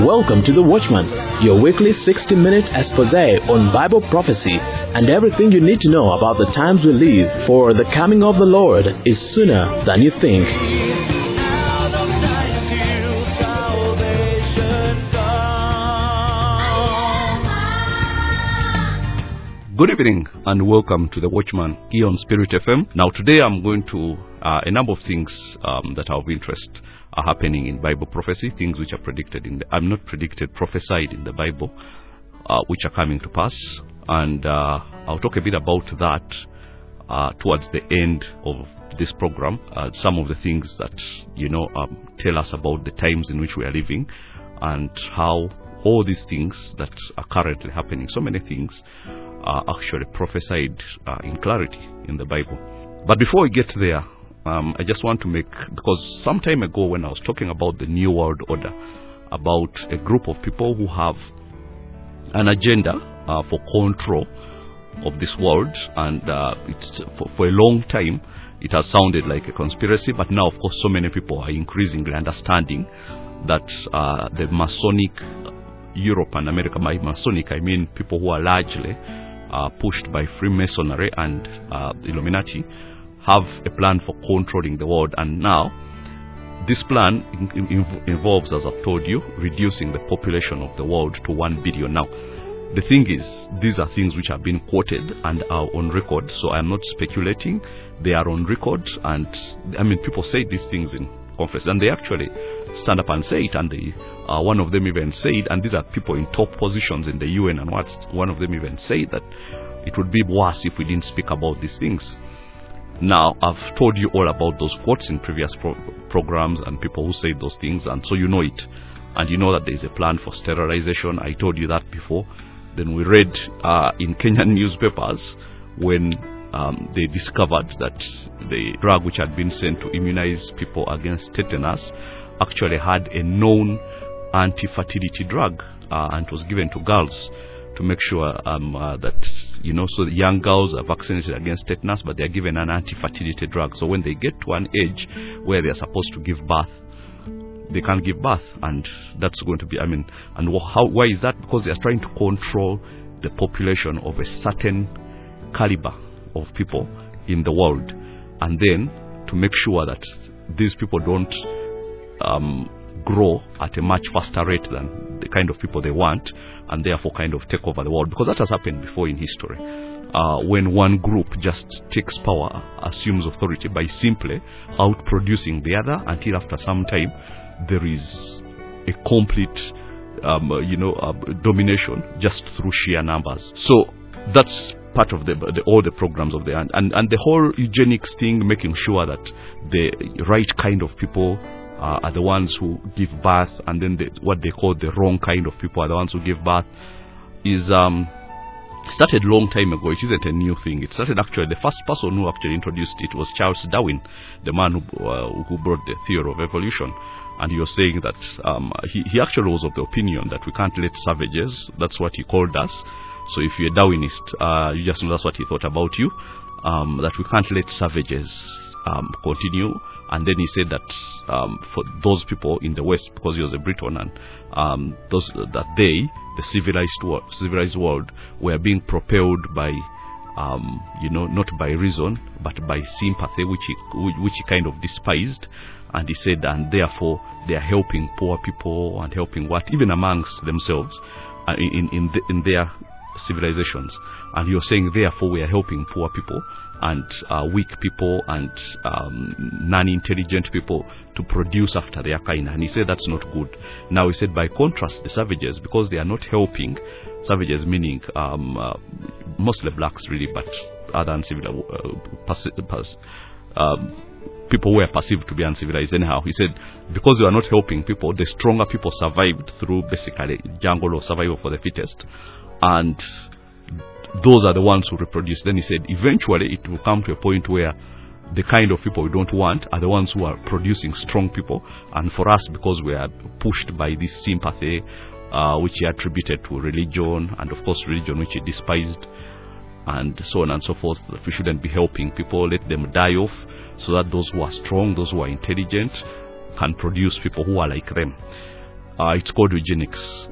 Welcome to The Watchman, your weekly 60-minute expose on Bible prophecy and everything you need to know about the times we live, for the coming of the Lord is sooner than you think. Good evening and welcome to The Watchman here on Spirit FM. Now today I'm going to a number of things that are of interest are happening in Bible prophecy, things which are predicted prophesied in the Bible, which are coming to pass. And I'll talk a bit about that towards the end of this program. Some of the things that, tell us about the times in which we are living and how all these things that are currently happening, so many things, are actually prophesied in clarity in the Bible. But before we get there, I just want to because some time ago when I was talking about the New World Order, about a group of people who have an agenda for control of this world, and it's for a long time it has sounded like a conspiracy, but now of course so many people are increasingly understanding that the Masonic Europe and America, by Masonic I mean people who are largely pushed by Freemasonry and the Illuminati, have a plan for controlling the world. And now this plan involves, as I've told you, reducing the population of the world to 1 billion. Now the thing is, these are things which have been quoted and are on record, so I'm not speculating. They are on record, and people say these things in conference, and they actually stand up and say it, and one of them even said, and these are people in top positions in the UN, and one of them even said that it would be worse if we didn't speak about these things. Now, I've told you all about those quotes in previous programs and people who say those things, and so you know it, and you know that there is a plan for sterilization. I told you that before. Then we read in Kenyan newspapers when they discovered that the drug which had been sent to immunize people against tetanus actually had a known anti-fertility drug, and it was given to girls to make sure that, so the young girls are vaccinated against tetanus, but they are given an anti-fertility drug. So when they get to an age where they are supposed to give birth, they can't give birth, and that's going to be, why is that? Because they are trying to control the population of a certain caliber of people in the world, and then to make sure that these people don't grow at a much faster rate than the kind of people they want, and therefore kind of take over the world. Because that has happened before in history, when one group just takes power, assumes authority by simply outproducing the other, until after some time there is a complete domination just through sheer numbers. So that's part of all the programs of and the whole eugenics thing, making sure that the right kind of people are the ones who give birth, and then what they call the wrong kind of people are the ones who give birth, is started long time ago. It isn't a new thing. It started actually, the first person who actually introduced it was Charles Darwin, the man who brought the theory of evolution. And he was saying that he actually was of the opinion that we can't let savages, that's what he called us. So if you're a Darwinist, you just know that's what he thought about you, that we can't let savages continue. And then he said that for those people in the West, because he was a Briton, and the civilized world, were being propelled by, not by reason, but by sympathy, which he kind of despised. And he said, and therefore they are helping poor people and helping even amongst themselves in their civilizations. And he was saying, therefore we are helping poor people and weak people and non-intelligent people to produce after their kind. And he said that's not good. Now he said, by contrast, the savages, because they are not helping, savages meaning mostly blacks really, but other uncivilized people were perceived to be uncivilized anyhow. He said, because they are not helping people, the stronger people survived through basically jungle or survival for the fittest, and those are the ones who reproduce. Then he said, eventually it will come to a point where the kind of people we don't want are the ones who are producing strong people, and for us, because we are pushed by this sympathy, which he attributed to religion, and of course religion which he despised, and so on and so forth, that we shouldn't be helping people, let them die off, so that those who are strong, those who are intelligent, can produce people who are like them. It's called eugenics.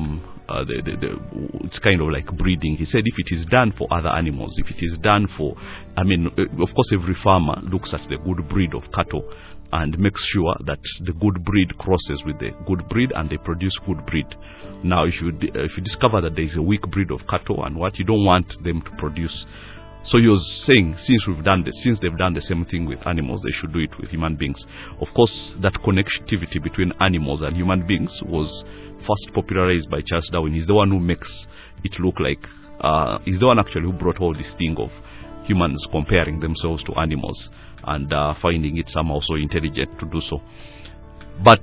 It's kind of like breeding. He said if it is done for other animals, if it is done for, of course every farmer looks at the good breed of cattle and makes sure that the good breed crosses with the good breed and they produce good breed. Now if you discover that there is a weak breed of cattle and what, you don't want them to produce. So he was saying, since they've done the same thing with animals, they should do it with human beings. Of course, that connectivity between animals and human beings was first popularized by Charles Darwin. He's the one who makes it look like, he's the one actually who brought all this thing of humans comparing themselves to animals and finding it somehow so intelligent to do so. But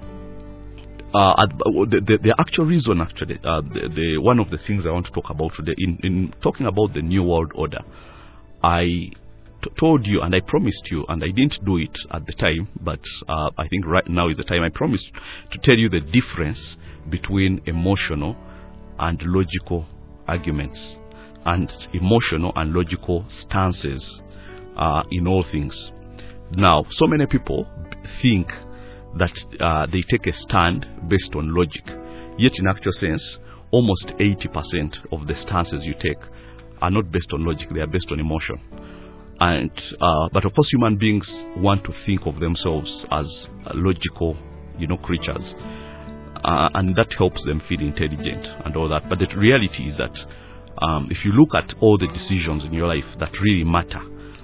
the actual reason, actually, one of the things I want to talk about today, in talking about the New World Order, I told you and I promised you, and I didn't do it at the time, but I think right now is the time. I promised to tell you the difference between emotional and logical arguments and emotional and logical stances in all things. Now, so many people think that they take a stand based on logic, yet in actual sense, almost 80% of the stances you take are not based on logic, they are based on emotion. And but of course human beings want to think of themselves as logical, creatures, and that helps them feel intelligent and all that. But the reality is that if you look at all the decisions in your life that really matter,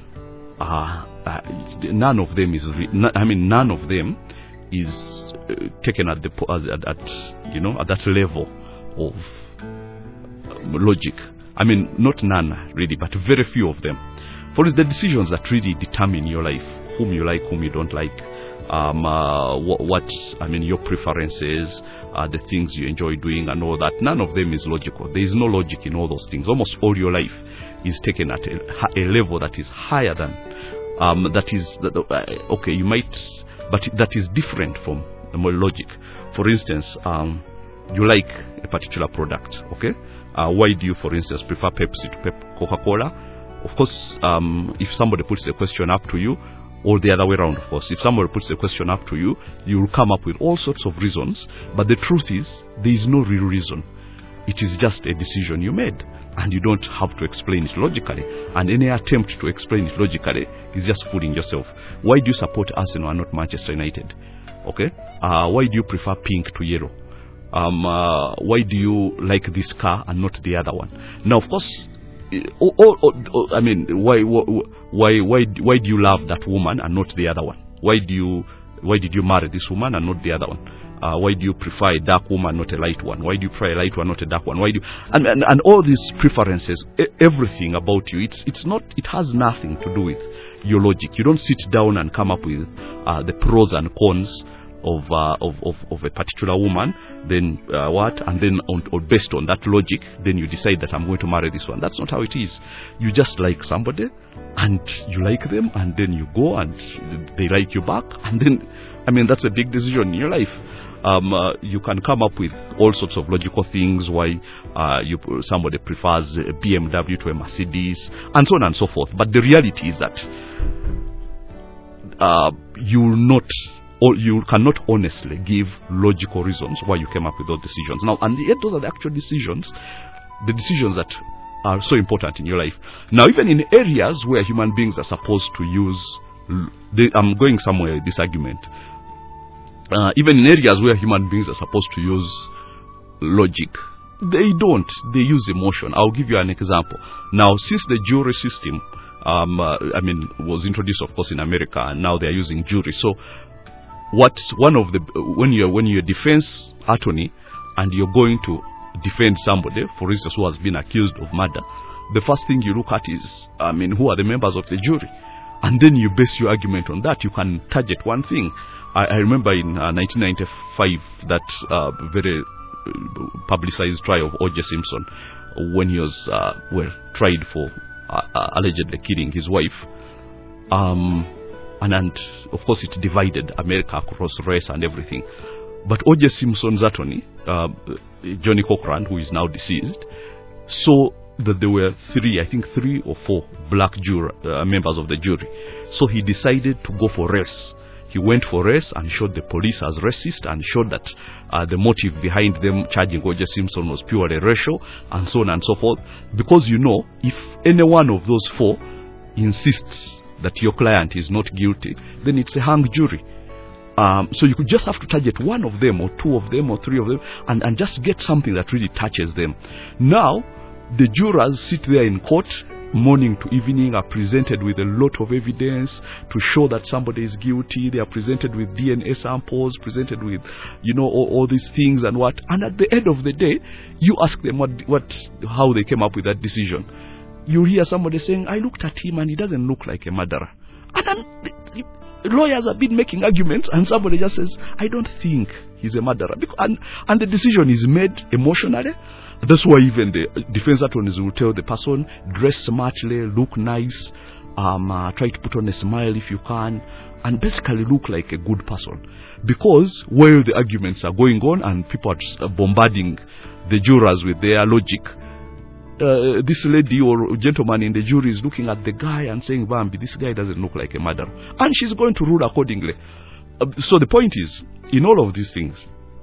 none of them is taken at that level of logic. Not none really, but very few of them. For it's the decisions that really determine your life, whom you like, whom you don't like, your preferences, the things you enjoy doing and all that. None of them is logical. There is no logic in all those things. Almost all your life is taken at a level that is higher than, you might, but that is different from the more logic. For instance, you like a particular product, okay? Why do you, for instance, prefer Pepsi to Coca-Cola? Of course, if somebody puts a question up to you, or the other way around, of course, if somebody puts a question up to you, you will come up with all sorts of reasons, but the truth is, there is no real reason. It is just a decision you made, and you don't have to explain it logically, and any attempt to explain it logically is just fooling yourself. Why do you support Arsenal and not Manchester United? Okay? Why do you prefer pink to yellow? Why do you like this car and not the other one? Now, of course, why do you love that woman and not the other one? Why did you marry this woman and not the other one? Why do you prefer a dark woman, not a light one? Why do you prefer a light one, not a dark one? Why do you, and all these preferences, everything about you, it has nothing to do with your logic. You don't sit down and come up with the pros and cons of a particular woman, then and then based on that logic, then you decide that I'm going to marry this one. That's not how it is. You just like somebody, and you like them, and then you go and they like you back, and then, that's a big decision in your life. You can come up with all sorts of logical things why somebody prefers a BMW to a Mercedes, and so on and so forth. But the reality is that you cannot honestly give logical reasons why you came up with those decisions. Now, and yet those are the actual decisions, the decisions that are so important in your life. Now, even in areas where human beings are supposed to use, I'm going somewhere with this argument, even in areas where human beings are supposed to use logic, they don't. They use emotion. I'll give you an example. Now, since the jury system, was introduced, of course, in America, and now they are using jury. So, when you're a defense attorney and you're going to defend somebody, for instance, who has been accused of murder, the first thing you look at is, who are the members of the jury? And then you base your argument on that. You can target one thing. I remember in 1995 that very publicized trial of O.J. Simpson, when he was tried for allegedly killing his wife. And of course it divided America across race and everything. But O.J. Simpson's attorney, Johnny Cochran, who is now deceased, saw that there were three or four black members of the jury. So he decided to go for race. he went for race and showed the police as racist and showed that the motive behind them charging O.J. Simpson was purely racial and so on and so forth. Because if any one of those four insists that your client is not guilty, then it's a hung jury. So you could just have to target one of them or two of them or three of them and just get something that really touches them. Now, the jurors sit there in court morning to evening, are presented with a lot of evidence to show that somebody is guilty. They are presented with DNA samples, presented with, all these things and what. And at the end of the day, you ask them how they came up with that decision. You hear somebody saying, I looked at him and he doesn't look like a murderer. And then lawyers have been making arguments and somebody just says, I don't think he's a murderer. And the decision is made emotionally. That's why even the defense attorneys will tell the person, dress smartly, look nice, try to put on a smile if you can, and basically look like a good person. Because while the arguments are going on and people are bombarding the jurors with their logic, this lady or gentleman in the jury is looking at the guy and saying, Bambi, this guy doesn't look like a murderer. And she's going to rule accordingly. So the point is, in all of these things,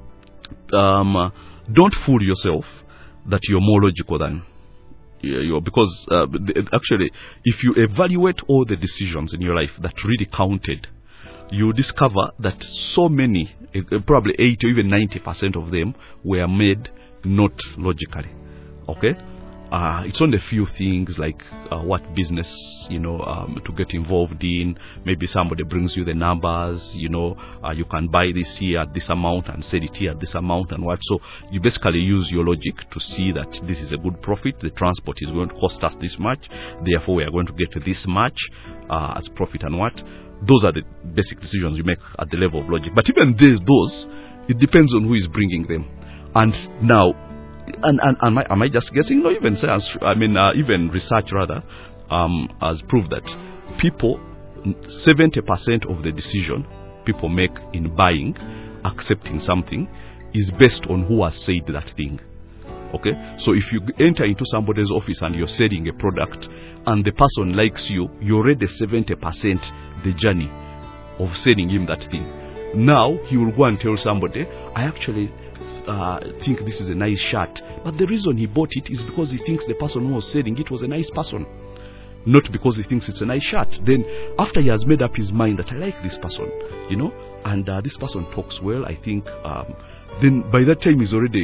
don't fool yourself that you're more logical than you are. Because actually, if you evaluate all the decisions in your life that really counted, you discover that so many, probably 80 or even 90% of them were made not logically. Okay? It's only a few things like what business, to get involved in. Maybe somebody brings you the numbers, you can buy this here at this amount and sell it here at this amount and what. So you basically use your logic to see that this is a good profit. The transport is going to cost us this much. Therefore, we are going to get this much as profit and what. Those are the basic decisions you make at the level of logic. But even those, it depends on who is bringing them. And now, am I just guessing? No, even science. Even research rather has proved that 70% of the decision people make in buying, accepting something, is based on who has said that thing. Okay, so if you enter into somebody's office and you're selling a product, and the person likes you, you're already 70% the journey of selling him that thing. Now he will go and tell somebody, I actually think this is a nice shirt, but the reason he bought it is because he thinks the person who was selling it was a nice person, not because he thinks it's a nice shirt. Then after he has made up his mind that I like this person, and this person talks well, I think then by that time he's already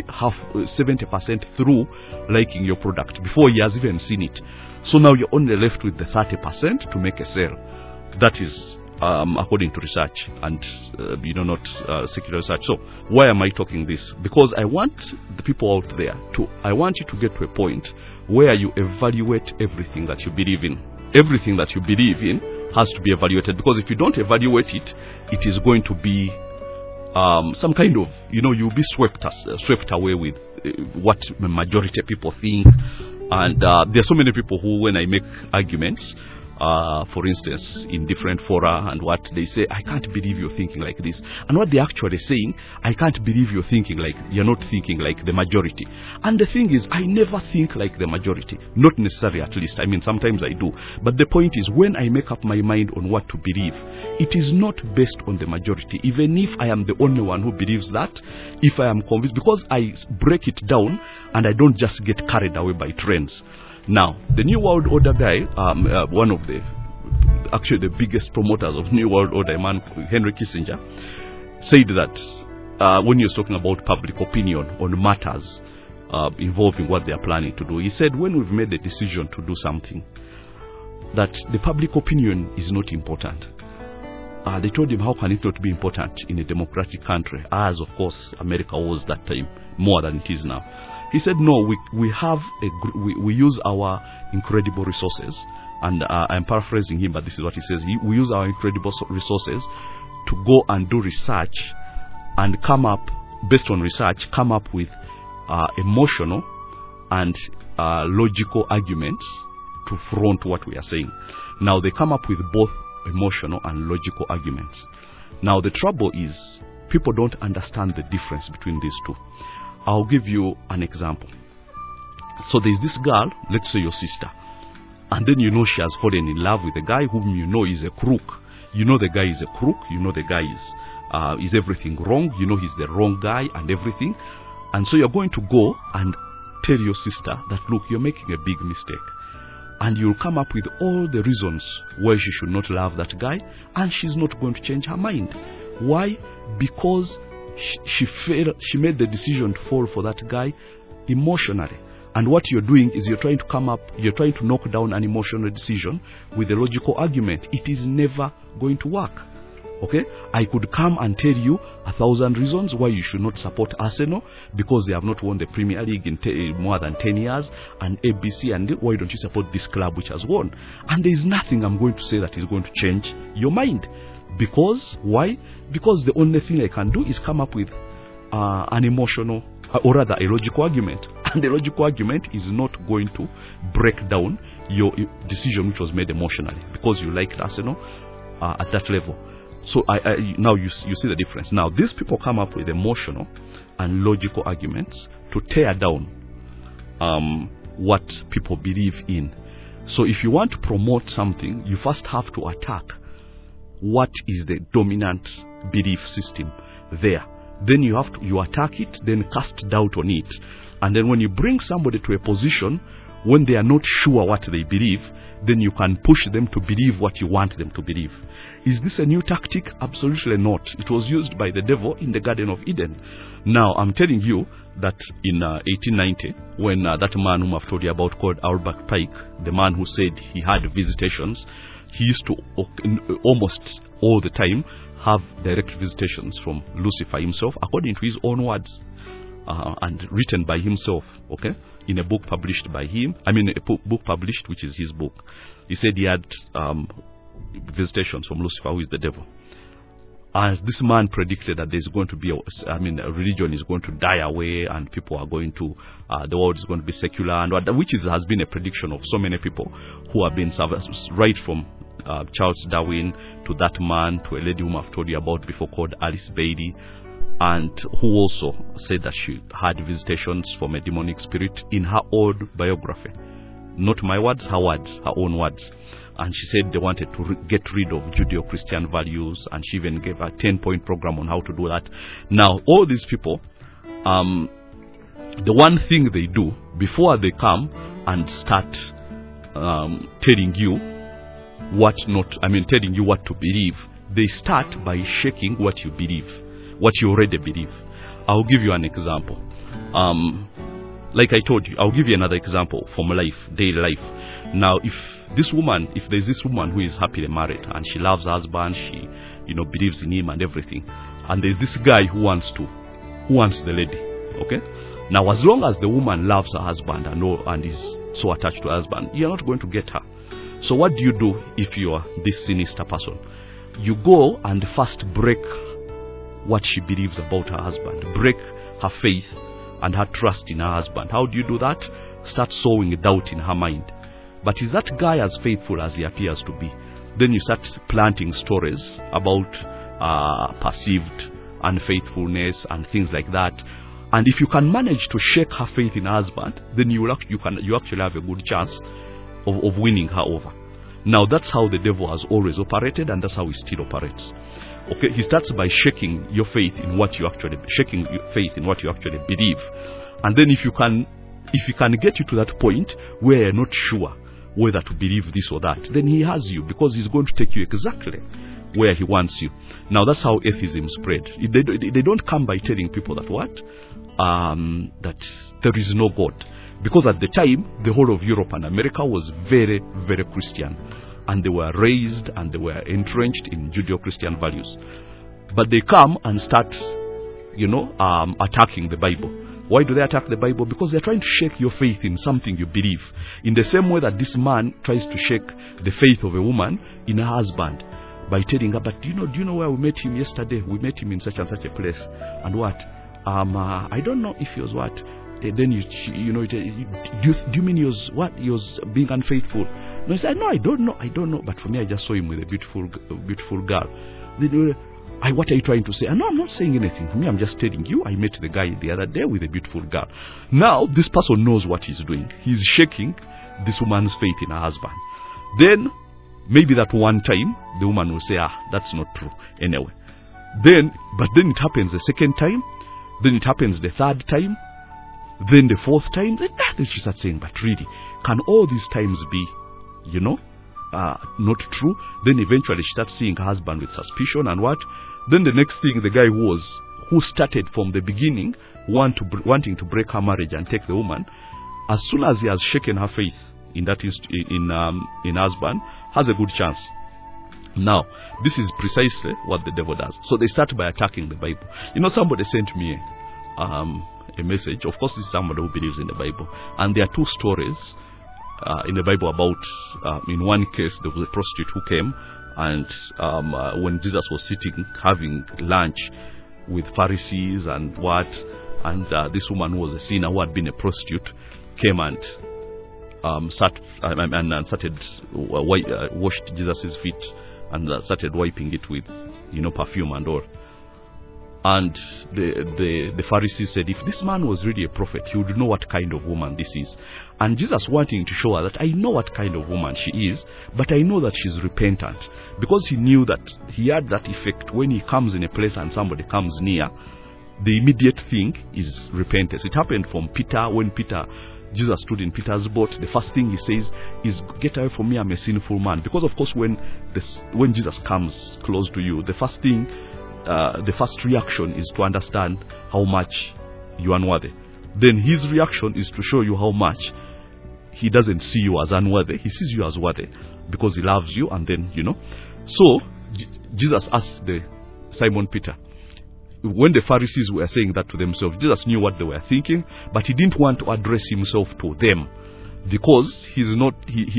70% through liking your product before he has even seen it. So now you're only left with the 30% to make a sale. That is according to research and not secular research. So why am I talking this? Because I want the people out there I want you to get to a point where you evaluate everything that you believe in. Everything that you believe in has to be evaluated, because if you don't evaluate it, it is going to be some kind of, you'll be swept away with what the majority of people think. And there are so many people who, when I make arguments, for instance, in different fora and what they say, I can't believe you're thinking like this. And what they're actually saying, I can't believe you're not thinking like the majority. And the thing is, I never think like the majority. Not necessarily, at least. Sometimes I do. But the point is, when I make up my mind on what to believe, it is not based on the majority. Even if I am the only one who believes that, if I am convinced, because I break it down and I don't just get carried away by trends. Now, the New World Order guy, one of the biggest promoters of New World Order, man, Henry Kissinger, said that when he was talking about public opinion on matters involving what they are planning to do, he said, when we've made a decision to do something, that the public opinion is not important. They told him, how can it not be important in a democratic country, as of course America was that time, more than it is now. He said, no, we use our incredible resources, and I'm paraphrasing him, but this is what he says. We use our incredible resources to go and do research and based on research, come up with emotional and logical arguments to front what we are saying. Now, they come up with both emotional and logical arguments. Now, the trouble is, people don't understand the difference between these two. I'll give you an example. So there's this girl, let's say your sister, and then she has fallen in love with a guy whom is a crook. You know the guy is a crook. You know the guy is everything wrong. You know he's the wrong guy and everything. And so you're going to go and tell your sister that, look, you're making a big mistake. And you'll come up with all the reasons why she should not love that guy, and she's not going to change her mind. Why? Because she made the decision to fall for that guy emotionally. And what you're doing is you're trying to knock down an emotional decision with a logical argument. It is never going to work. Okay? I could come and tell you 1,000 reasons why you should not support Arsenal, because they have not won the Premier League in more than 10 years, and ABC, and why don't you support this club which has won? And there is nothing I'm going to say that is going to change your mind. Because, why? Because the only thing I can do is come up with an emotional, or rather a logical argument. And the logical argument is not going to break down your decision which was made emotionally, because you liked Arsenal at that level. So now you see the difference. Now these people come up with emotional and logical arguments to tear down what people believe in. So if you want to promote something, you first have to attack what is the dominant belief system there. Then you attack it, then cast doubt on it. And then when you bring somebody to a position when they are not sure what they believe, then you can push them to believe what you want them to believe. Is this a new tactic? Absolutely not. It was used by the devil in the Garden of Eden. Now, I'm telling you that in 1890, when that man whom I've told you about called Albert Pike, the man who said he had visitations, he used to almost all the time have direct visitations from Lucifer himself, according to his own words, and written by himself, okay? In a book published by him, a book published, which is his book. He said he had visitations from Lucifer, who is the devil. And this man predicted that there's going to be, a religion is going to die away, and people are going to, the world is going to be secular, and which has been a prediction of so many people who have been right from Charles Darwin to that man, to a lady whom I've told you about before called Alice Bailey, and who also said that she had visitations from a demonic spirit in her own biography. Not my words, her words, her own words. And she said they wanted to get rid of Judeo-Christian values, and she even gave a 10-point program on how to do that. Now, all these people, the one thing they do before they come and start telling you telling you what to believe, they start by shaking what you believe, what you already believe. I'll give you an example. Like I told you, I'll give you another example from life, daily life. Now, if there's this woman who is happily married and she loves her husband, she, believes in him and everything, and there's this guy who wants the lady, okay? Now, as long as the woman loves her husband and is so attached to her husband, you're not going to get her. So what do you do if you are this sinister person? You go and first break what she believes about her husband, break her faith and her trust in her husband. How do you do that? Start sowing doubt in her mind. But is that guy as faithful as he appears to be? Then you start planting stories about perceived unfaithfulness and things like that. And if you can manage to shake her faith in her husband, then you actually have a good chance of winning her over. Now, that's how the devil has always operated, and that's how he still operates. Okay, he starts by shaking your faith in what you actually believe, and then if you can get you to that point where you're not sure whether to believe this or that, then he has you, because he's going to take you exactly where he wants you. Now, that's how atheism spread. They don't come by telling people that that there is no God. Because at the time, the whole of Europe and America was very, very Christian. And they were raised and they were entrenched in Judeo-Christian values. But they come and start, attacking the Bible. Why do they attack the Bible? Because they're trying to shake your faith in something you believe. In the same way that this man tries to shake the faith of a woman in her husband by telling her, but do you know where we met him yesterday? We met him in such and such a place. And what? I don't know if he was what. Then do you mean he was what? He was being unfaithful? No, he said, no, I don't know. But for me, I just saw him with a beautiful girl. Then, what are you trying to say? No, I'm not saying anything. For me, I'm just telling you, I met the guy the other day with a beautiful girl. Now, this person knows what he's doing. He's shaking this woman's faith in her husband. Then, maybe that one time the woman will say, that's not true anyway. But then it happens the second time, then it happens the third time, then the fourth time, then she starts saying, but really, can all these times be, not true? Then eventually she starts seeing her husband with suspicion and what? Then the next thing, the guy who started from the beginning wanting to break her marriage and take the woman, as soon as he has shaken her faith in that in husband, has a good chance. Now, this is precisely what the devil does. So they start by attacking the Bible. Somebody sent me a message. Of course, this is somebody who believes in the Bible. And there are two stories in the Bible about, in one case, there was a prostitute who came, and when Jesus was sitting having lunch with Pharisees and what, and this woman who was a sinner who had been a prostitute came and started washed Jesus' feet and started wiping it with perfume and all. And the Pharisees said, if this man was really a prophet, he would know what kind of woman this is. And Jesus wanting to show her that I know what kind of woman she is, but I know that she's repentant. Because he knew that he had that effect when he comes in a place and somebody comes near, the immediate thing is repentance. It happened from Peter. When Jesus stood in Peter's boat, the first thing he says is, get away from me, I'm a sinful man. Because of course when Jesus comes close to you, the first reaction is to understand how much you are unworthy. Then his reaction is to show you how much he doesn't see you as unworthy. He sees you as worthy because he loves you. And then, So, Jesus asked Simon Peter, when the Pharisees were saying that to themselves, Jesus knew what they were thinking, but he didn't want to address himself to them. Because he's not,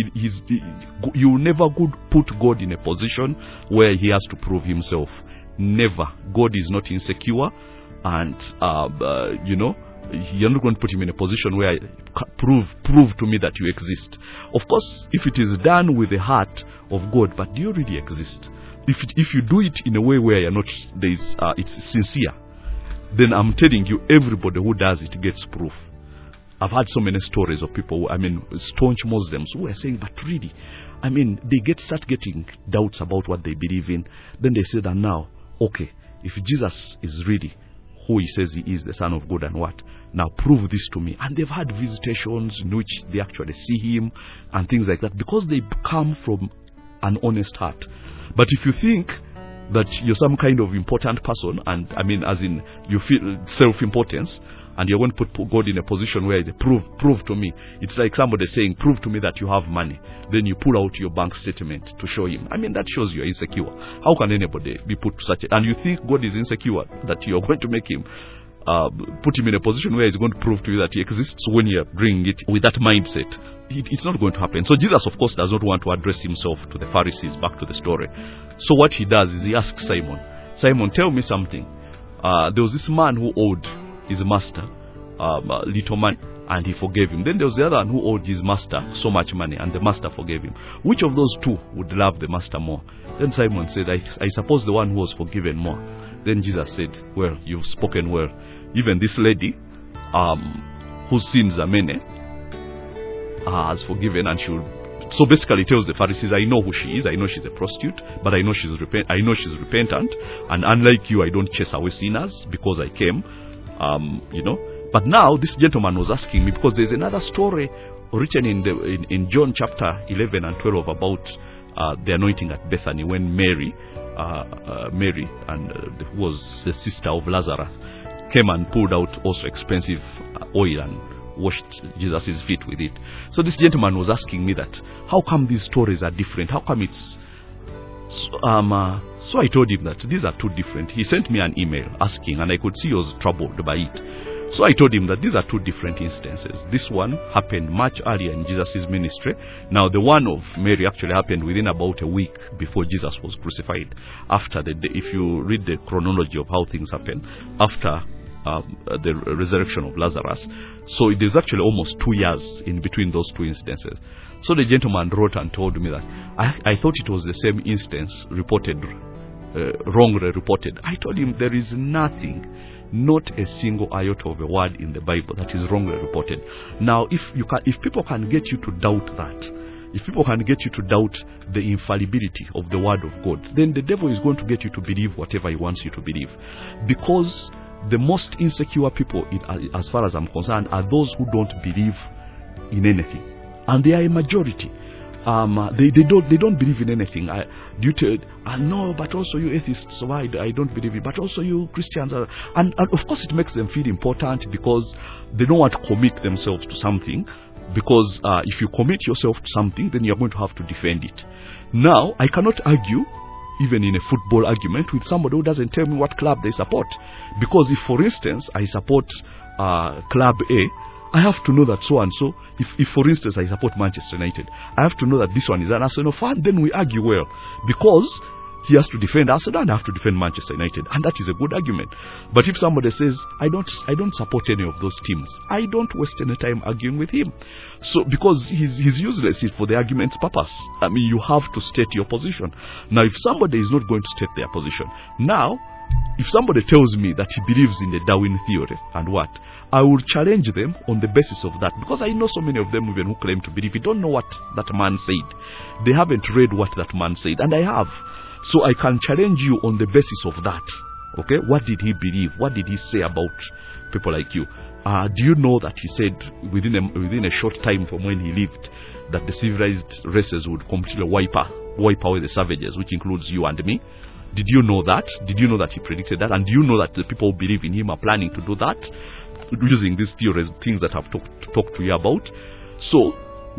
you never could put God in a position where he has to prove himself. Never. God is not insecure, and you're not going to put him in a position where prove to me that you exist. Of course, if it is done with the heart of God, but do you really exist? If you do it in a way where you're not, it's sincere, then I'm telling you, everybody who does it gets proof. I've had so many stories of people, staunch Muslims who are saying, but really, they start getting doubts about what they believe in. Then they say that now, okay, if Jesus is really who he says he is, the Son of God, and what, now prove this to me. And they've had visitations in which they actually see him and things like that, because they come from an honest heart. But if you think that you're some kind of important person, and as in you feel self-importance, and you're going to put God in a position where they prove to me. It's like somebody saying, prove to me that you have money. Then you pull out your bank statement to show him. That shows you're insecure. How can anybody be put to such a... And you think God is insecure, that you're going to make him, put him in a position where he's going to prove to you that he exists when you're bringing it with that mindset. It's not going to happen. So Jesus, of course, does not want to address himself to the Pharisees. Back to the story. So what he does is he asks Simon, tell me something. There was this man who owed his master little money, and he forgave him. Then there was the other one who owed his master so much money, and the master forgave him. Which of those two would love the master more? Then Simon said, I suppose the one who was forgiven more. Then Jesus said, well, you've spoken well. Even this lady, whose sins are many, has forgiven, and so basically he tells the Pharisees, I know who she is, I know she's a prostitute, but I know she's repentant, and unlike you, I don't chase away sinners because I came. But now this gentleman was asking me, because there's another story written in John chapter 11 and 12 about the anointing at Bethany, when Mary who was the sister of Lazarus, came and pulled out also expensive oil and washed Jesus' feet with it. So this gentleman was asking me that, how come these stories are different? How come it's... So I told him that these are two different. He sent me an email asking, and I could see he was troubled by it. So I told him that these are two different instances. This one happened much earlier in Jesus' ministry. Now the one of Mary actually happened within about a week before Jesus was crucified. After if you read the chronology of how things happened, after the resurrection of Lazarus. So it is actually almost 2 years in between those two instances. So the gentleman wrote and told me that I thought it was the same instance reported, wrongly reported. I told him there is nothing, not a single iota of a word in the Bible that is wrongly reported. Now, if people can get you to doubt that, if people can get you to doubt the infallibility of the word of God, then the devil is going to get you to believe whatever he wants you to believe. Because the most insecure people, as far as I'm concerned, are those who don't believe in anything. And they are a majority. They don't believe in anything. No, but also you atheists, so I don't believe it. But also you Christians are, and of course it makes them feel important because they don't want to commit themselves to something. Because if you commit yourself to something, then you're going to have to defend it. Now, I cannot argue, even in a football argument, with somebody who doesn't tell me what club they support. Because if, for instance, I support Club A, I have to know that so and so. If for instance I support Manchester United, I have to know that this one is an Arsenal fan. Then we argue well, because he has to defend Arsenal and I have to defend Manchester United, and that is a good argument. But if somebody says I don't support any of those teams, I don't waste any time arguing with him. So because he's useless for the argument's purpose. I mean, you have to state your position. Now, if somebody is not going to state their position, now, if somebody tells me that he believes in the Darwin theory and what, I will challenge them on the basis of that, because I know so many of them even who claim to believe it don't know what that man said. They haven't read what that man said, and I have. So I can challenge you on the basis of that. Okay, what did he believe? What did he say about people like you? Do you know that he said within a short time from when he lived that the civilized races would completely wipe away the savages, which includes you and me? Did you know that? Did you know that he predicted that? And do you know that the people who believe in him are planning to do that, using these theories, things that I've talked to you about? So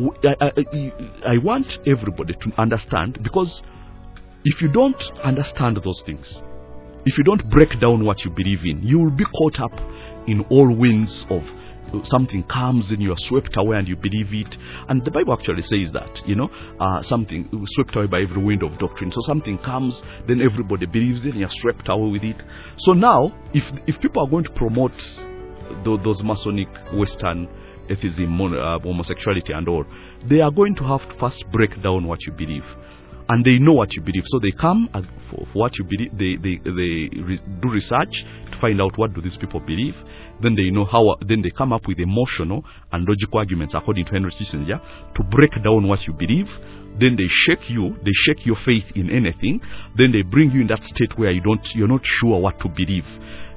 I want everybody to understand, because if you don't understand those things, if you don't break down what you believe in, you will be caught up in all winds of something comes and you are swept away and you believe it. And the Bible actually says that, something swept away by every wind of doctrine. So something comes, then everybody believes it and you're swept away with it. So now, if people are going to promote those Masonic Western atheism, homosexuality and all, they are going to have to first break down what you believe. And they know what you believe, so they come for what you believe. They do research to find out what do these people believe. Then they know how. Then they come up with emotional and logical arguments, according to Henry Kissinger, to break down what you believe. Then they shake you. They shake your faith in anything. Then they bring you in that state where you're not sure what to believe.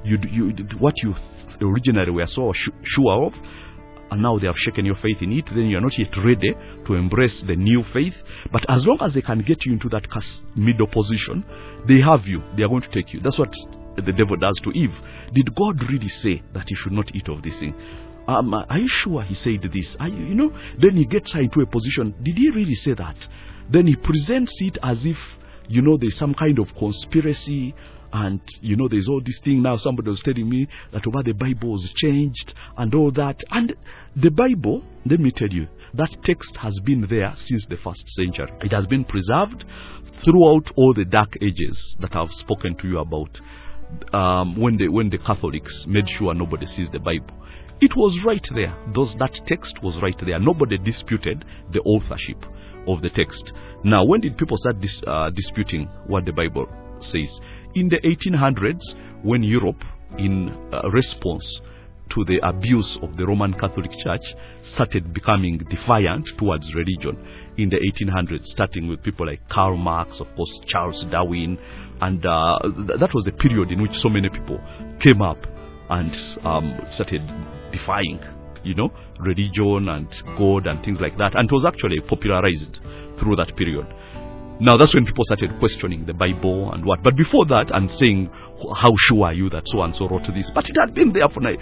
What you originally were so sure of, and now they have shaken your faith in it, then you are not yet ready to embrace the new faith. But as long as they can get you into that middle position, they have you. They are going to take you. That's what the devil does to Eve. Did God really say that you should not eat of this thing? Are you sure he said this? Then he gets her into a position. Did he really say that? Then he presents it as if, there's some kind of conspiracy. And there's all this thing now. Somebody was telling me that over the Bible was changed and all that. And the Bible, let me tell you, that text has been there since the 1st century. It has been preserved throughout all the dark ages that I've spoken to you about. When the Catholics made sure nobody sees the Bible, it was right there. That text was right there. Nobody disputed the authorship of the text. Now, when did people start disputing what the Bible says? In the 1800s, when Europe, in response to the abuse of the Roman Catholic Church, started becoming defiant towards religion. In the 1800s, starting with people like Karl Marx, of course, Charles Darwin, and that was the period in which so many people came up and started defying, religion and God and things like that. And it was actually popularized through that period. Now, that's when people started questioning the Bible and what. But before that, and saying, how sure are you that so-and-so wrote this? But it had been there for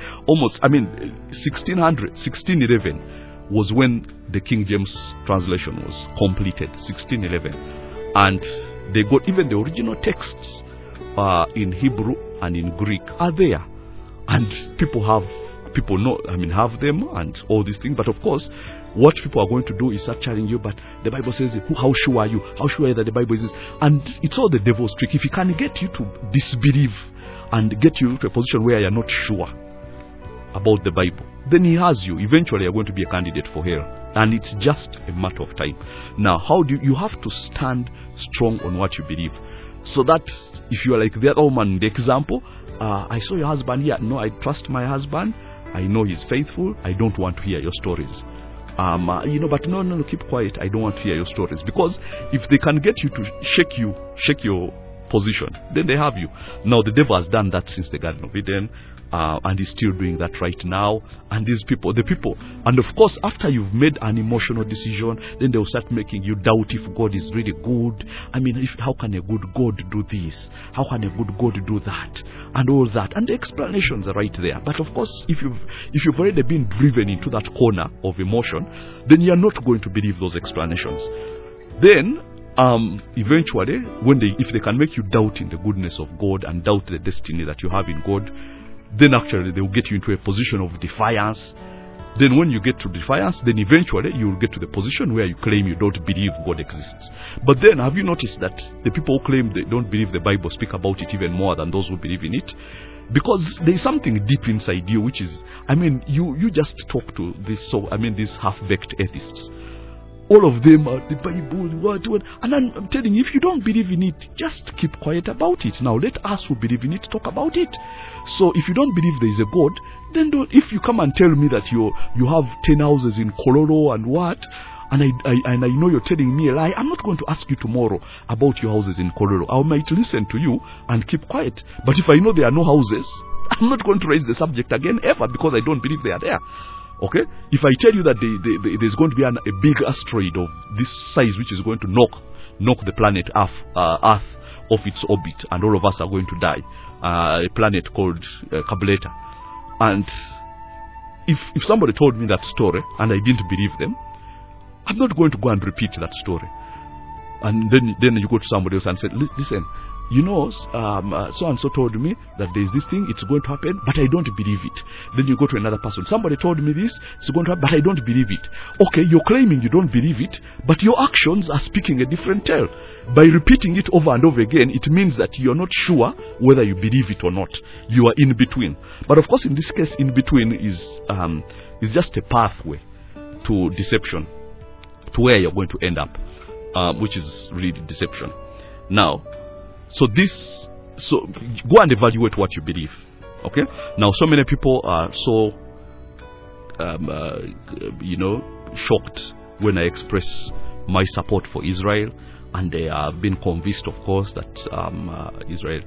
1611 was when the King James translation was completed, 1611. And they got even the original texts in Hebrew and in Greek are there. And people have them and all these things. But of course, what people are going to do is start challenging you, but the Bible says, how sure are you? How sure are you that the Bible is this? And it's all the devil's trick. If he can get you to disbelieve and get you to a position where you're not sure about the Bible, then he has you. Eventually, you're going to be a candidate for hell. And it's just a matter of time. Now, you have to stand strong on what you believe. So that if you are like that old man in the example, I saw your husband here. No, I trust my husband. I know he's faithful. I don't want to hear your stories. but no, keep quiet. I don't want to hear your stories. Because if they can get you to shake your position, then they have you. Now, the devil has done that since the Garden of Eden, and he's still doing that right now. And the people, and of course, after you've made an emotional decision, then they'll start making you doubt if God is really good. I mean, how can a good God do this? How can a good God do that? And all that. And the explanations are right there. But of course, if you've already been driven into that corner of emotion, then you're not going to believe those explanations. Then, eventually, if they can make you doubt in the goodness of God and doubt the destiny that you have in God, then actually they will get you into a position of defiance. Then when you get to defiance, then eventually you will get to the position where you claim you don't believe God exists. But then, have you noticed that the people who claim they don't believe the Bible speak about it even more than those who believe in it? Because there is something deep inside you, which is, you just talk to these half-baked atheists. All of them are the Bible, what, and I'm telling you, if you don't believe in it, just keep quiet about it. Now, let us who believe in it talk about it. So, if you don't believe there is a God, then if you come and tell me that you have 10 houses in Kololo and what, and I know you're telling me a lie, I'm not going to ask you tomorrow about your houses in Kololo. I might listen to you and keep quiet. But if I know there are no houses, I'm not going to raise the subject again ever, because I don't believe they are there. Okay? If I tell you that there's going to be a big asteroid of this size which is going to knock the planet Earth off its orbit, and all of us are going to die, a planet called Cabaletta, and if somebody told me that story and I didn't believe them, I'm not going to go and repeat that story. And then you go to somebody else and say, listen, so-and-so told me that there's this thing, it's going to happen, but I don't believe it. Then you go to another person. Somebody told me this, it's going to happen, but I don't believe it. Okay, you're claiming you don't believe it, but your actions are speaking a different tale. By repeating it over and over again, it means that you're not sure whether you believe it or not. You are in between. But of course, in this case, in between is just a pathway to deception, to where you're going to end up, which is really deception. Now, so go and evaluate what you believe. Okay? Now, so many people are so, shocked when I express my support for Israel, and they have been convinced, of course, that Israel,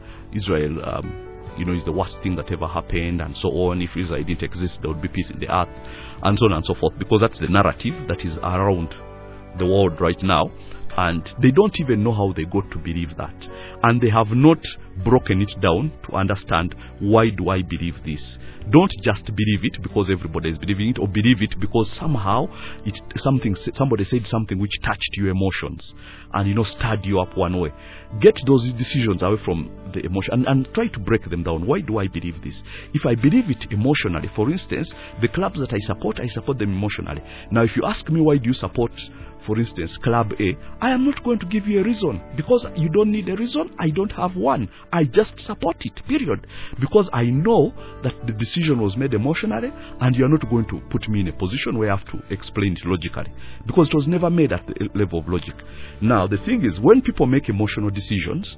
is the worst thing that ever happened, and so on. If Israel didn't exist, there would be peace in the earth, and so on and so forth, because that's the narrative that is around the world right now. And they don't even know how they got to believe that. And they have not broken it down to understand, why do I believe this? Don't just believe it because everybody is believing it, or believe it because somehow somebody said something which touched your emotions and stirred you up one way. Get those decisions away from the emotion and try to break them down. Why do I believe this? If I believe it emotionally, for instance, the clubs that I support them emotionally. Now, if you ask me, why do you support, for instance, Club A, I am not going to give you a reason, because you don't need a reason. I don't have one. I just support it, period. Because I know that the decision was made emotionally, and you're not going to put me in a position where I have to explain it logically, because it was never made at the level of logic. Now, the thing is, when people make emotional decisions,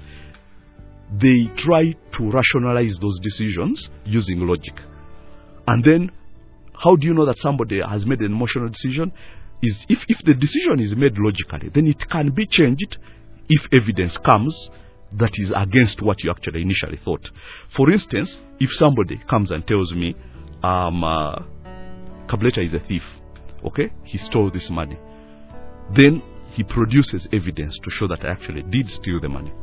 they try to rationalize those decisions using logic. And then, how do you know that somebody has made an emotional decision? Is if the decision is made logically, then it can be changed if evidence comes that is against what you actually initially thought. For instance, if somebody comes and tells me, Cabaletta is a thief, okay, he stole this money, then he produces evidence to show that I actually did steal the money.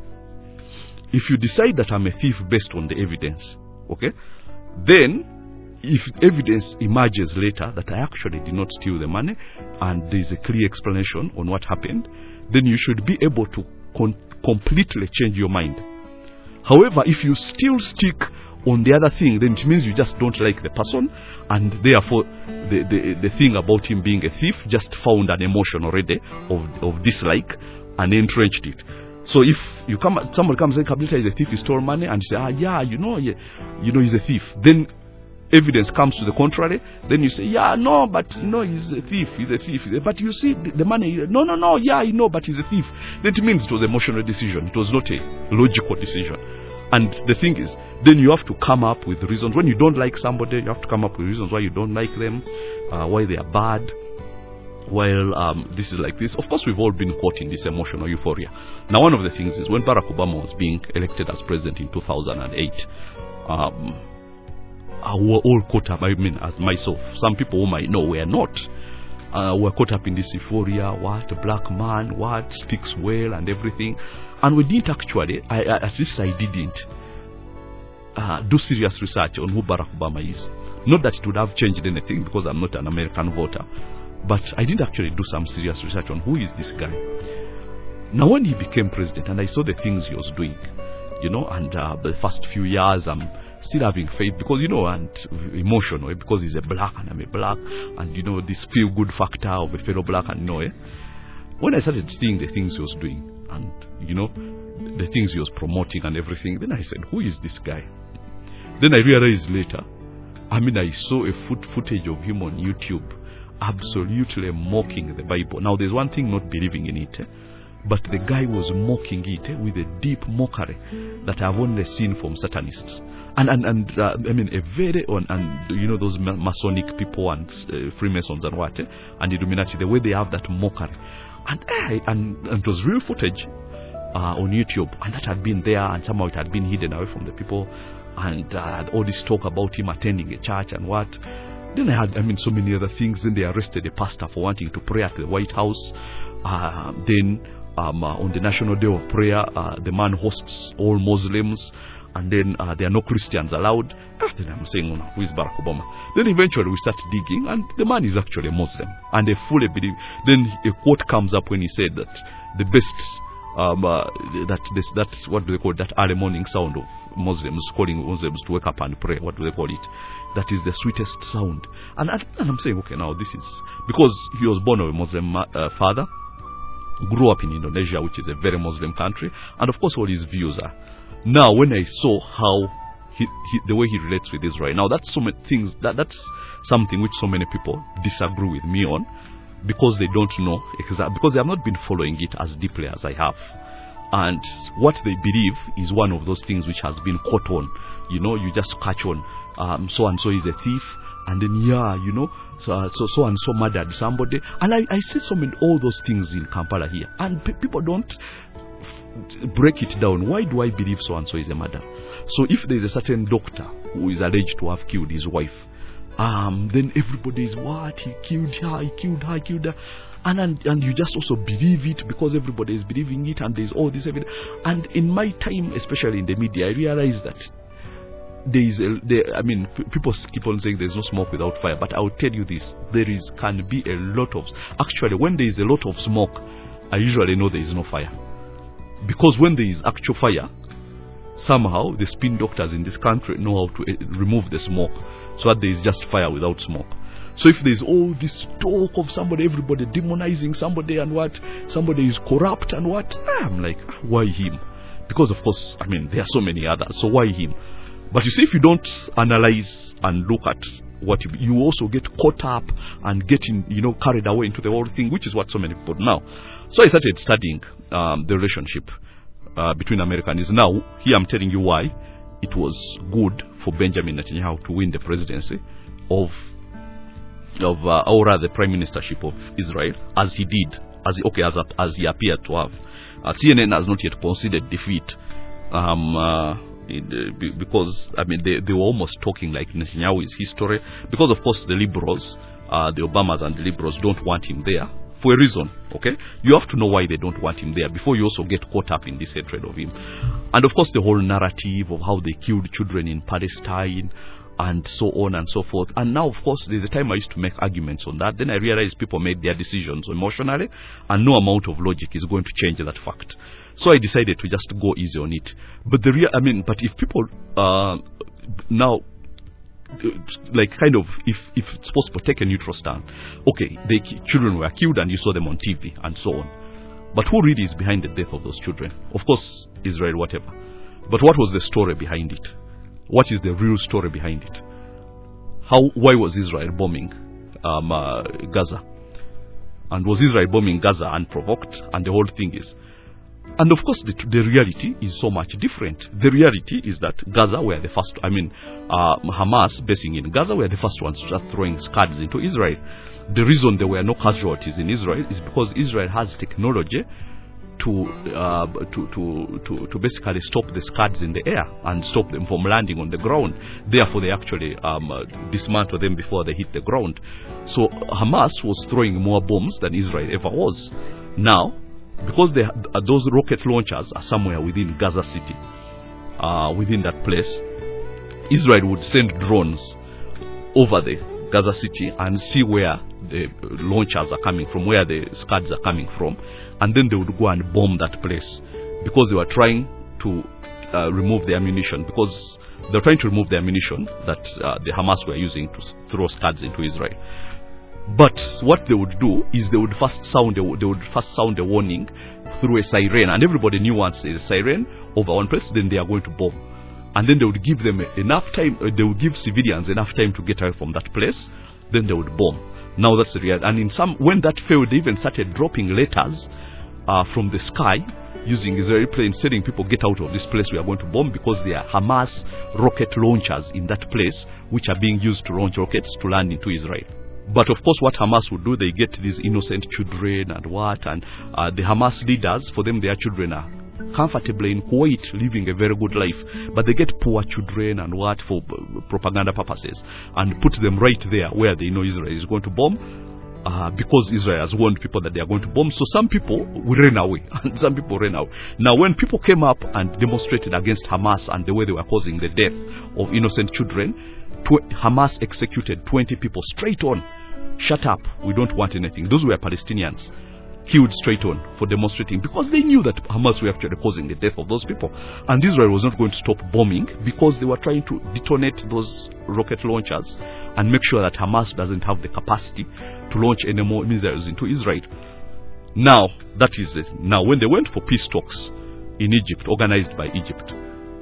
If you decide that I'm a thief based on the evidence, okay, then if evidence emerges later that I actually did not steal the money, and there is a clear explanation on what happened, then you should be able to completely change your mind. However, if you still stick on the other thing, then it means you just don't like the person, and therefore the thing about him being a thief just found an emotion already of dislike and entrenched it. So if somebody comes and says, Cabaletta is a thief, he stole money, and you say, he's a thief, then evidence comes to the contrary, then you say, he's a thief, but you see the money, but he's a thief. Then it means it was an emotional decision, it was not a logical decision. And the thing is, then you have to come up with reasons. When you don't like somebody, you have to come up with reasons why you don't like them, why they are bad, while this is like this, of course we've all been caught in this emotional euphoria. Now, one of the things is when Barack Obama was being elected as president in 2008, we're all caught up, I mean, as myself. Some people whom I know were not. We're caught up in this euphoria. What? A black man, what? Speaks well and everything. And we didn't actually, at least I didn't, do serious research on who Barack Obama is. Not that it would have changed anything because I'm not an American voter. But I didn't actually do some serious research on who is this guy. Now, when he became president and I saw the things he was doing, and the first few years I'm still having faith because, and emotional, because he's a black and I'm a black, and, this feel-good factor of a fellow black, and, when I started seeing the things he was doing and, the things he was promoting and everything, then I said, who is this guy? Then I realized later, I saw a footage of him on YouTube absolutely mocking the Bible. Now, there's one thing not believing in it, but the guy was mocking it with a deep mockery that I've only seen from Satanists. And a very, those Masonic people and Freemasons and what, and Illuminati, the way they have that mockery. And it was real footage on YouTube, and that had been there, and somehow it had been hidden away from the people, and all this talk about him attending a church and what. Then I had, so many other things. Then they arrested a pastor for wanting to pray at the White House. Then on the National Day of Prayer, the man hosts all Muslims, and then there are no Christians allowed. Then I'm saying, who is Barack Obama? Then eventually we start digging, and the man is actually a Muslim, and they fully believe. Then a quote comes up when he said that the best, that's what do they call it, that early morning sound of Muslims, calling Muslims to wake up and pray. What do they call it? That is the sweetest sound. And I'm saying, okay, now this is because he was born of a Muslim father, grew up in Indonesia, which is a very Muslim country, and of course all his views are. Now, when I saw how the way he relates with Israel, now that's so many things, that's something which so many people disagree with me on, because they don't know exactly, because they have not been following it as deeply as I have. And what they believe is one of those things which has been caught on. You just catch on. So and so is a thief, and then so and so murdered somebody. And I see so many all those things in Kampala here, and people don't break it down. Why do I believe so and so is a murderer? So if there is a certain doctor who is alleged to have killed his wife, then everybody is what? He killed her. And you just also believe it because everybody is believing it, and there's all this evidence. And in my time, especially in the media, I realized that people keep on saying there's no smoke without fire, but I'll tell you this, can be a lot of, actually when there is a lot of smoke, I usually know there is no fire. Because when there is actual fire, somehow the spin doctors in this country know how to remove the smoke, so that there is just fire without smoke. So if there's all this talk of somebody, everybody demonizing somebody and what, somebody is corrupt and what, I'm like, why him? Because of course, there are so many others, so why him? But you see, if you don't analyze and look at what you also get caught up and getting, carried away into the whole thing, which is what so many people do now. So I started studying the relationship between America and Israel. Now, here I'm telling you why it was good for Benjamin Netanyahu to win the presidency or rather the prime ministership of Israel, as he did, as he appeared to have. CNN has not yet considered defeat, because they were almost talking like Netanyahu is history, because of course the liberals, the Obamas and the liberals don't want him there for a reason. Okay, you have to know why they don't want him there before you also get caught up in this hatred of him. And of course the whole narrative of how they killed children in Palestine and so on and so forth. And now, of course, there's a time I used to make arguments on that. Then I realized people made their decisions emotionally, and no amount of logic is going to change that fact. So I decided to just go easy on it. But but if people now, like if it's possible, take a neutral stand. Okay, children were killed and you saw them on TV and so on. But who really is behind the death of those children? Of course, Israel, whatever. But what was the story behind it? What is the real story behind it? Why was Israel bombing Gaza? And was Israel bombing Gaza unprovoked? And the whole thing is, And of course, the reality is so much different. The reality is that Gaza were the first, Hamas basing in Gaza were the first ones to start throwing scuds into Israel. The reason there were no casualties in Israel is because Israel has technology to basically stop the scuds in the air and stop them from landing on the ground. Therefore, they actually dismantle them before they hit the ground. So Hamas was throwing more bombs than Israel ever was. Now, because those rocket launchers are somewhere within Gaza City, within that place, Israel would send drones over the Gaza City and see where the launchers are coming from, where the scuds are coming from, and then they would go and bomb that place because they were trying to remove the ammunition, because they're trying to remove the ammunition that the Hamas were using to throw scuds into Israel. But what they would do is they would first sound a warning through a siren, and everybody knew once there's a siren over one place, then they are going to bomb. And then they would give them enough time, they would give civilians enough time to get away from that place, then they would bomb. Now that's the reality. And when that failed, they even started dropping letters from the sky using Israeli planes telling people, get out of this place, we are going to bomb, because there are Hamas rocket launchers in that place which are being used to launch rockets to land into Israel. But of course, what Hamas would do, they get these innocent children and the Hamas leaders, for them, their children are comfortably in Kuwait, living a very good life, but they get poor children and for propaganda purposes and put them right there where they know Israel is going to bomb, because Israel has warned people that they are going to bomb. So some people will run away, and some people ran out. Now, when people came up and demonstrated against Hamas and the way they were causing the death of innocent children, Hamas executed 20 people straight on. Shut up, we don't want anything. Those were Palestinians killed straight on for demonstrating, because they knew that Hamas were actually causing the death of those people. And Israel was not going to stop bombing because they were trying to detonate those rocket launchers and make sure that Hamas doesn't have the capacity to launch any more missiles into Israel. Now, that is it. Now, when they went for peace talks in Egypt, organized by Egypt,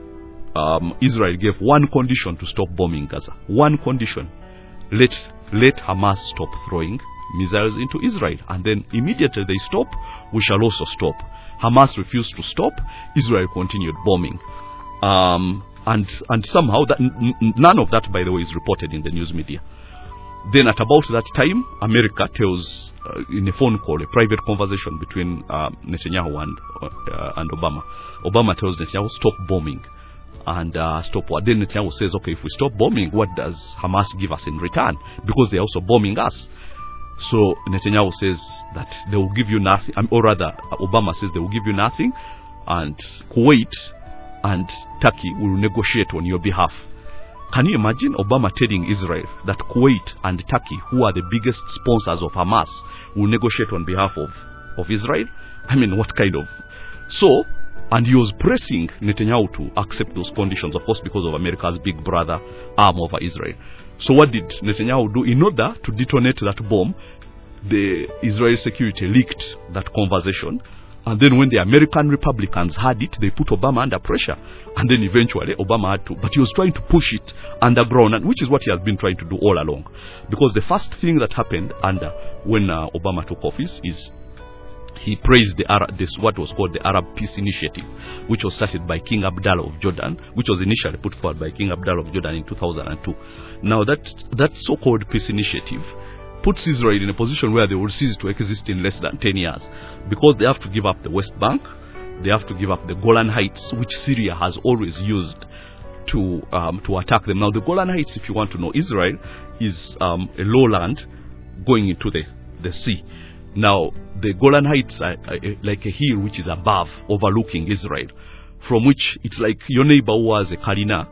Israel gave one condition to stop bombing Gaza. One condition: let Hamas stop throwing missiles into Israel, and then immediately they stop, we shall also stop. Hamas refused to stop. Israel continued bombing, and somehow that none of that, by the way, is reported in the news media. Then at about that time, America tells in a phone call, a private conversation between Netanyahu and Obama. Obama tells Netanyahu, stop bombing and stop war. Then Netanyahu says, okay, if we stop bombing, what does Hamas give us in return? Because they're also bombing us. So Netanyahu says that they will give you nothing, or rather, Obama says they will give you nothing, and Kuwait and Turkey will negotiate on your behalf. Can you imagine Obama telling Israel that Kuwait and Turkey, who are the biggest sponsors of Hamas, will negotiate on behalf of Israel? I mean, what kind of... So, and he was pressing Netanyahu to accept those conditions, of course, because of America's big brother arm over Israel. So what did Netanyahu do? In order to detonate that bomb, the Israeli security leaked that conversation. And then when the American Republicans had it, they put Obama under pressure. And then eventually Obama had to. But he was trying to push it underground, and which is what he has been trying to do all along. Because the first thing that happened when Obama took office is he praised what was called the Arab Peace Initiative, which was started by King Abdullah of Jordan, which was initially put forward by King Abdullah of Jordan in 2002. Now that so-called peace initiative puts Israel in a position where they will cease to exist in less than 10 years, because they have to give up the West Bank, they have to give up the Golan Heights, which Syria has always used to attack them. Now, the Golan Heights, if you want to know, Israel is a lowland going into the sea. Now, the Golan Heights are like a hill which is above, overlooking Israel, from which it's like your neighbor who has a Karina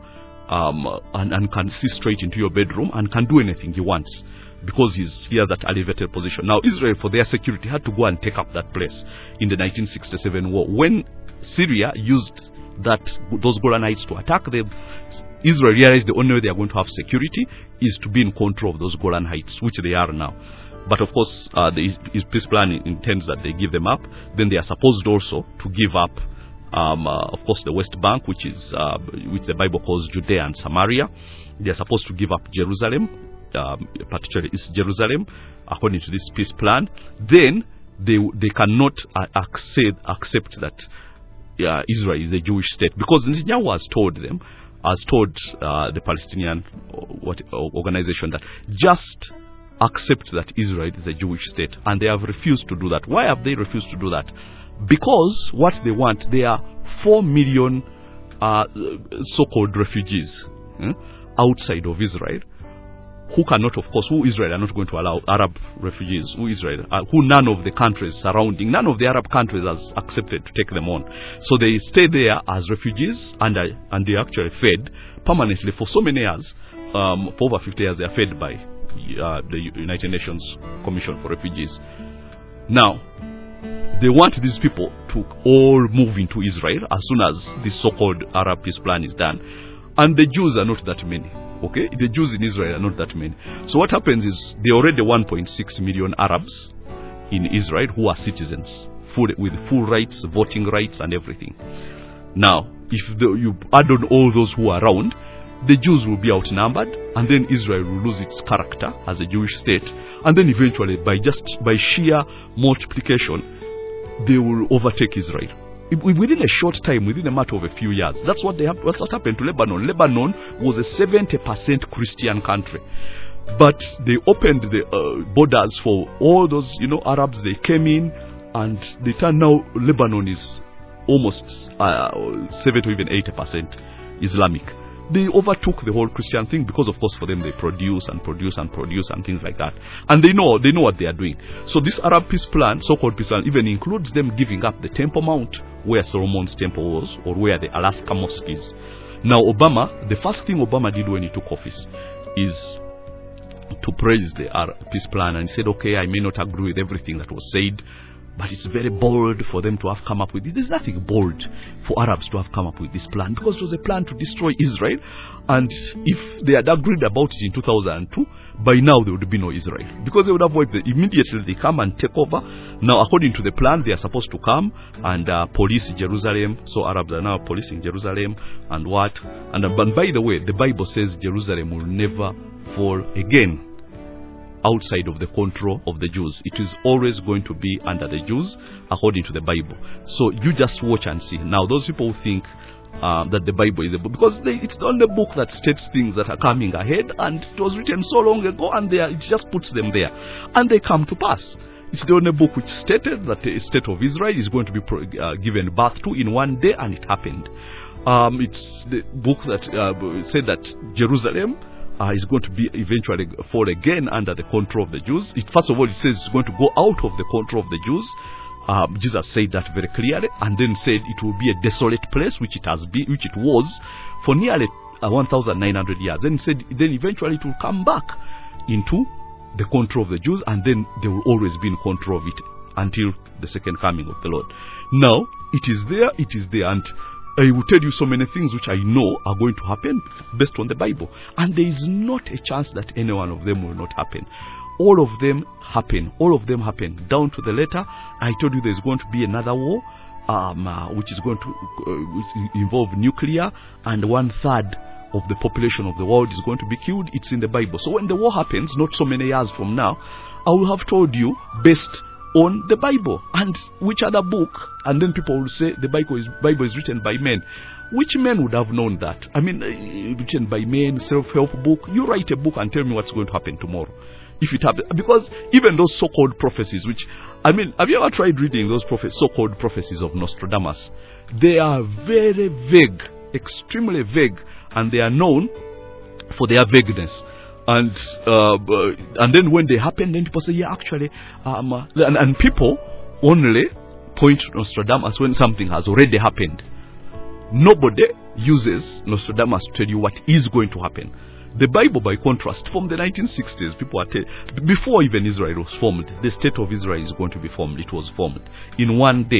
and can see straight into your bedroom and can do anything he wants, because he has that elevated position. Now, Israel, for their security, had to go and take up that place in the 1967 war. When Syria used those Golan Heights to attack them, Israel realized the only way they are going to have security is to be in control of those Golan Heights, which they are now. But of course, the peace plan intends that they give them up. Then they are supposed also to give up, of course, the West Bank, which the Bible calls Judea and Samaria. They are supposed to give up Jerusalem, particularly East Jerusalem, according to this peace plan. Then they cannot accept that Israel is a Jewish state, because Netanyahu has told the Palestinian organization that just accept that Israel is a Jewish state, and they have refused to do that. Why have they refused to do that? Because what they want, there are 4 million so-called refugees outside of Israel, who Israel are not going to allow Arab refugees, who none of the countries surrounding, none of the Arab countries has accepted to take them on. So they stay there as refugees, and they actually fed permanently for so many years. For over 50 years, they are fed by the United Nations Commission for Refugees. Now, they want these people to all move into Israel as soon as this so-called Arab peace plan is done. And the Jews are not that many. Okay, the Jews in Israel are not that many. So what happens is there are already 1.6 million Arabs in Israel who are citizens, with full rights, voting rights, and everything. Now, if you add on all those who are around, the Jews will be outnumbered, and then Israel will lose its character as a Jewish state, and then eventually, by sheer multiplication, they will overtake Israel. Within a short time, within a matter of a few years. That's what happened to Lebanon. Lebanon was a 70% Christian country, but they opened the borders for all those Arabs. They came in, and they turn now Lebanon is almost 70 to even 80% Islamic. They overtook the whole Christian thing because, of course, for them they produce and things like that, and they know what they are doing. So this Arab peace plan, so-called peace plan, even includes them giving up the Temple Mount where Solomon's temple was, or where the Alaska Mosque is. Now, Obama, the first thing Obama did when he took office is to praise the Arab peace plan, and he said, okay, I may not agree with everything that was said, but it's very bold for them to have come up with it. There's nothing bold for Arabs to have come up with this plan, because it was a plan to destroy Israel. And if they had agreed about it in 2002, by now there would be no Israel, because they would have wiped it. Immediately they come and take over. Now, according to the plan, they are supposed to come and police Jerusalem. So Arabs are now policing Jerusalem and what? And by the way, the Bible says Jerusalem will never fall again outside of the control of the Jews. It is always going to be under the Jews, according to the Bible. So you just watch and see. Now, those people who think that the Bible is a book, because it's the only book that states things that are coming ahead, and it was written so long ago, and it just puts them there, and they come to pass. It's the only book which stated that the state of Israel is going to be given birth to in one day, and it happened. It's the book that said that Jerusalem is going to be eventually fall again under the control of the Jews. First of all, it says it's going to go out of the control of the Jews. Jesus said that very clearly, and then said it will be a desolate place, which it was for nearly 1,900 years. Then he said, then eventually it will come back into the control of the Jews, and then they will always be in control of it until the second coming of the Lord. Now, it is there, and I will tell you so many things which I know are going to happen based on the Bible. And there is not a chance that any one of them will not happen. All of them happen. All of them happen. Down to the letter, I told you there's going to be another war, which is going to involve nuclear, and 1/3 of the population of the world is going to be killed. It's in the Bible. So when the war happens, not so many years from now, I will have told you based on the Bible. And which other book? And then people will say the Bible is written by men. Which men would have known that? I mean, written by men, self-help book. You write a book and tell me what's going to happen tomorrow. If it happens, because even those so-called prophecies, which, I mean, have you ever tried reading those so-called prophecies of Nostradamus? They are very vague, extremely vague, and they are known for their vagueness. And then when they happen, then people say, yeah, actually, and people only point to Nostradamus when something has already happened. Nobody uses Nostradamus to tell you what is going to happen. The Bible, by contrast, from the 1960s, people are before even Israel was formed, the state of Israel is going to be formed. It was formed in one day.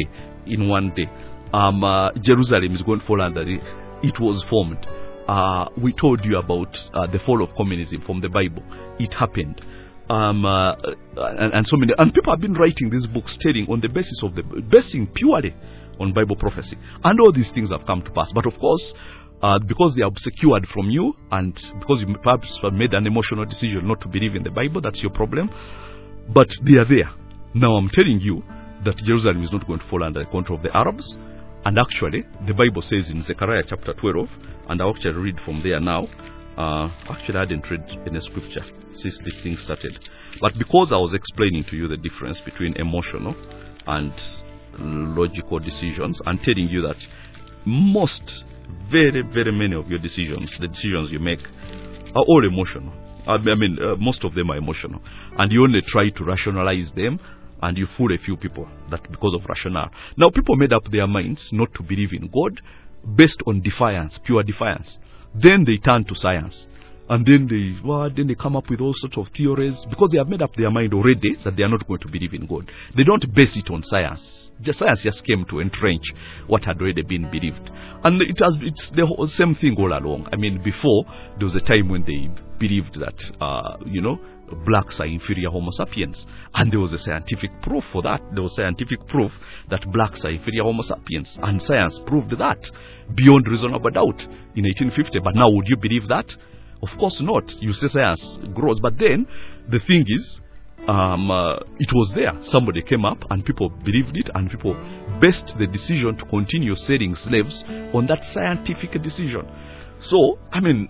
Jerusalem is going to fall under it. It was formed. We told you about the fall of communism from the Bible. It happened. And so many, and people have been writing these books telling on the basis of basing purely on Bible prophecy. And all these things have come to pass. But of course, because they are secured from you, and because you perhaps have made an emotional decision not to believe in the Bible, that's your problem. But they are there. Now I'm telling you that Jerusalem is not going to fall under the control of the Arabs, And actually, the Bible says in Zechariah chapter 12, and I'll actually read from there now. Actually, I didn't read any scripture since this thing started. But because I was explaining to you the difference between emotional and logical decisions, and telling you that very, very many of your decisions, the decisions you make, are all emotional. Most of them are emotional. And you only try to rationalize them, and you fool a few people that because of rationale. Now, people made up their minds not to believe in God based on defiance, pure defiance. Then they turn to science. And then they come up with all sorts of theories because they have made up their mind already that they are not going to believe in God. They don't base it on science. Science just came to entrench what had already been believed. And it's the same thing all along. Before, there was a time when they believed that, blacks are inferior Homo sapiens. And there was a scientific proof for that. There was scientific proof that blacks are inferior Homo sapiens. And science proved that beyond reasonable doubt in 1850. But now, would you believe that? Of course not. You say science grows. But then, the thing is, it was there. Somebody came up and people believed it, and people based the decision to continue selling slaves on that scientific decision. So,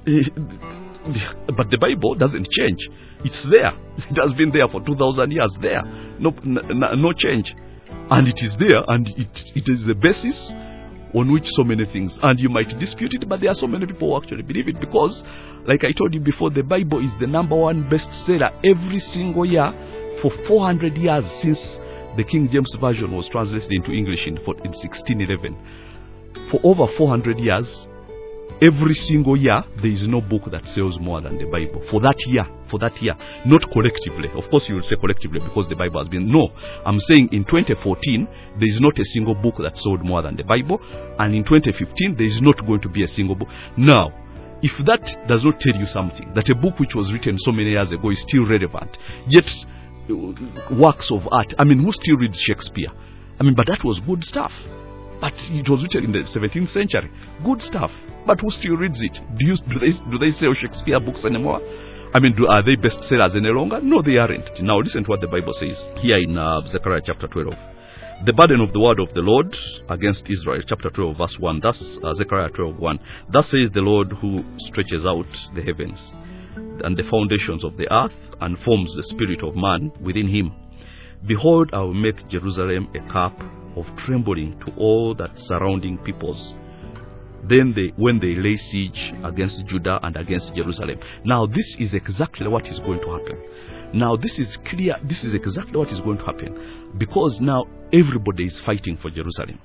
but the Bible doesn't change. It's there. It has been there for 2,000 years there. No change. And it is there, and it is the basis on which so many things, and you might dispute it, but there are so many people who actually believe it because, like I told you before, the Bible is the #1 bestseller every single year for 400 years since the King James Version was translated into English in 1611. For over 400 years, every single year, there is no book that sells more than the Bible. For that year, not collectively. Of course, you will say collectively because the Bible has been. No, I'm saying in 2014, there is not a single book that sold more than the Bible. And in 2015, there is not going to be a single book. Now, if that does not tell you something, that a book which was written so many years ago is still relevant, yet works of art. Who still reads Shakespeare? But that was good stuff. But it was written in the 17th century. Good stuff. But who still reads it? Do they sell Shakespeare books anymore? Are they bestsellers any longer? No, they aren't. Now listen to what the Bible says here in Zechariah chapter 12. The burden of the word of the Lord against Israel, chapter 12, verse 1. That's Zechariah 12:1. Thus says the Lord who stretches out the heavens and the foundations of the earth and forms the spirit of man within him. Behold, I will make Jerusalem a cup of trembling to all that surrounding peoples. Then when they lay siege against Judah and against Jerusalem. Now this is exactly what is going to happen. Now this is clear. This is exactly what is going to happen. Because now everybody is fighting for Jerusalem.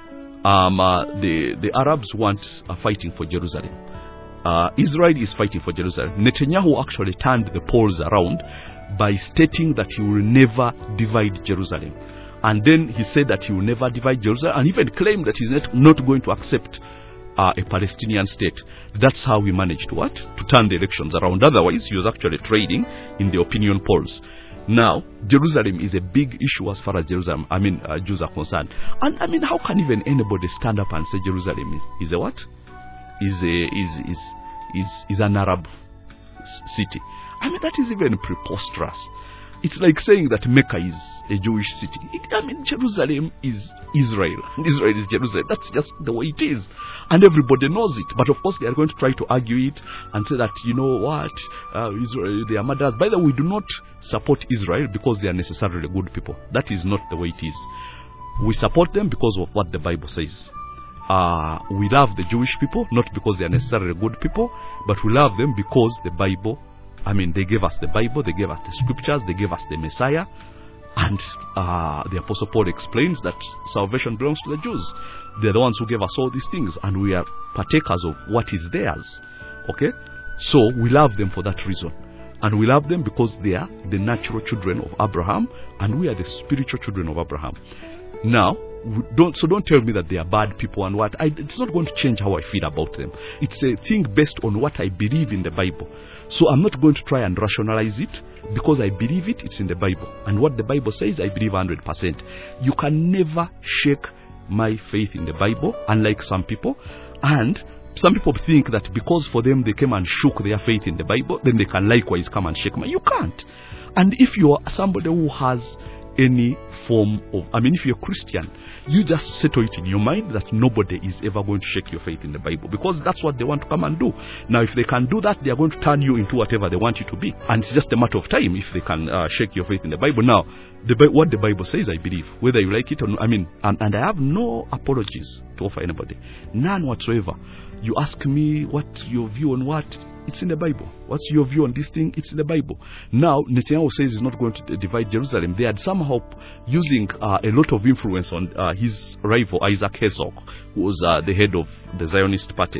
The Arabs are fighting for Jerusalem. Israel is fighting for Jerusalem. Netanyahu actually turned the polls around by stating that he will never divide Jerusalem. And then he said that he will never divide Jerusalem, and even claimed that he's not going to accept a Palestinian state. That's how he managed to turn the elections around. Otherwise, he was actually trading in the opinion polls. Now, Jerusalem is a big issue as far as Jews are concerned. And how can even anybody stand up and say Jerusalem is a what? Is an Arab city? That is even preposterous. It's like saying that Mecca is a Jewish city. Jerusalem is Israel. And Israel is Jerusalem. That's just the way it is. And everybody knows it. But of course, they are going to try to argue it and say that, Israel, they are murderers. By the way, we do not support Israel because they are necessarily good people. That is not the way it is. We support them because of what the Bible says. We love the Jewish people, not because they are necessarily good people, but we love them because the Bible, they gave us the Bible, they gave us the scriptures, they gave us the Messiah, and the Apostle Paul explains that salvation belongs to the Jews. They're the ones who gave us all these things, and we are partakers of what is theirs. Okay? So we love them for that reason. And we love them because they are the natural children of Abraham, and we are the spiritual children of Abraham. Now, don't tell me that they are bad people and what. It's not going to change how I feel about them. It's a thing based on what I believe in the Bible. So I'm not going to try and rationalize it because I believe it's in the Bible. And what the Bible says, I believe 100%. You can never shake my faith in the Bible, unlike some people. And some people think that because for them they came and shook their faith in the Bible, then they can likewise come and shake mine. You can't. And if you are somebody who has any form of, if you're a Christian, you just settle it in your mind that nobody is ever going to shake your faith in the Bible, because that's what they want to come and do. Now, if they can do that, they are going to turn you into whatever they want you to be. And it's just a matter of time if they can shake your faith in the Bible. Now, what the Bible says, I believe, whether you like it or not, and I have no apologies to offer anybody. None whatsoever. You ask me what your view on what? It's in the Bible. What's your view on this thing? It's in the Bible. Now, Netanyahu says he's not going to divide Jerusalem. They had somehow, using a lot of influence on his rival, Isaac Herzog, who was the head of the Zionist party,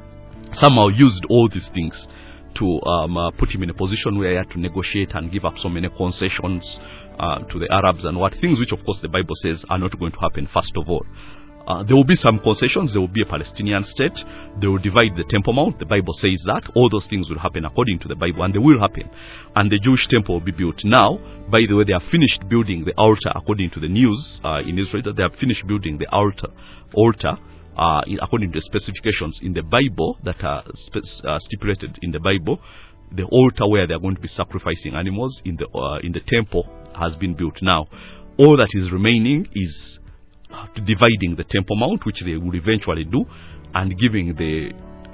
somehow used all these things to put him in a position where he had to negotiate and give up so many concessions to the Arabs and what things, which of course the Bible says are not going to happen. First of all, there will be some concessions. There will be a Palestinian state. They will divide the Temple Mount. The Bible says that. All those things will happen according to the Bible, and they will happen. And the Jewish temple will be built. Now, by the way, they have finished building the altar according to the news in Israel. They have finished building the altar according to the specifications in the Bible that are stipulated in the Bible. The altar where they are going to be sacrificing animals in the temple has been built. Now, all that is remaining is dividing the Temple Mount, which they will eventually do, and giving the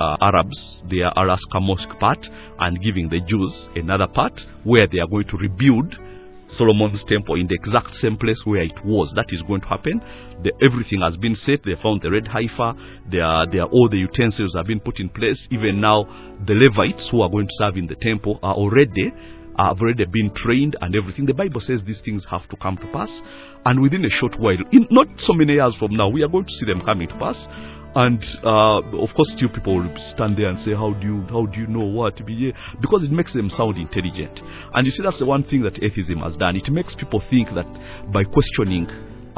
Arabs their Al-Aqsa Mosque part, and giving the Jews another part where they are going to rebuild Solomon's temple in the exact same place where it was. That is going to happen. Everything has been set. They found the red heifer. All the utensils have been put in place. Even now, the Levites who are going to serve in the temple have already been trained and everything. The Bible says these things have to come to pass, and within a short while, not so many years from now, we are going to see them coming to pass. And of course, still people will stand there and say, how do you know what to be? Because it makes them sound intelligent. And you see, that's the one thing that atheism has done. It makes people think that by questioning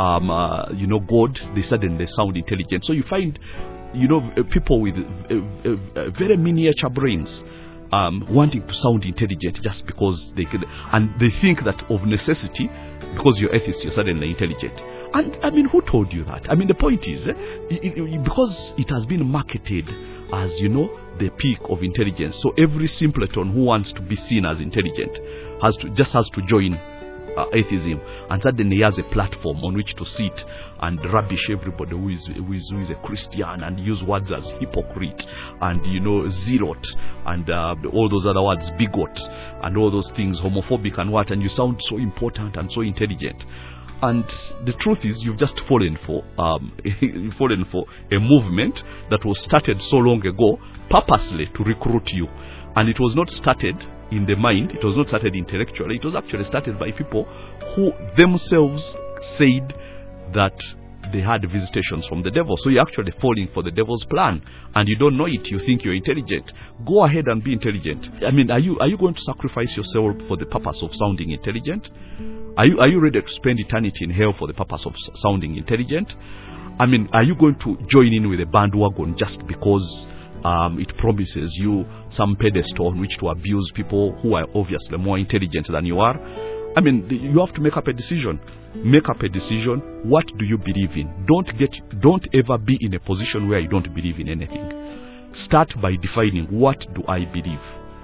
God, they suddenly sound intelligent. So you find people with very miniature brains wanting to sound intelligent just because they can, and they think that of necessity, because you're atheist, you're suddenly intelligent. And who told you that? The point is, because it has been marketed as, the peak of intelligence. So every simpleton who wants to be seen as intelligent has to join atheism, and suddenly he has a platform on which to sit and rubbish everybody who is a Christian, and use words as hypocrite and zealot and all those other words, bigot and all those things, homophobic and what, and you sound so important and so intelligent. And the truth is, you've just fallen for a movement that was started so long ago, purposely to recruit you. And it was not started in the mind, it was not started intellectually, it was actually started by people who themselves said that they had visitations from the devil. So you're actually falling for the devil's plan, and you don't know it. You think you're intelligent. Go ahead and be intelligent. Are you going to sacrifice yourself for the purpose of sounding intelligent? Are you ready to spend eternity in hell for the purpose of sounding intelligent? Are you going to join in with a bandwagon just because it promises you some pedestal on which to abuse people who are obviously more intelligent than you are? You have to make up a decision. Make up a decision. What do you believe in? Don't ever be in a position where you don't believe in anything. Start by defining, what do I believe?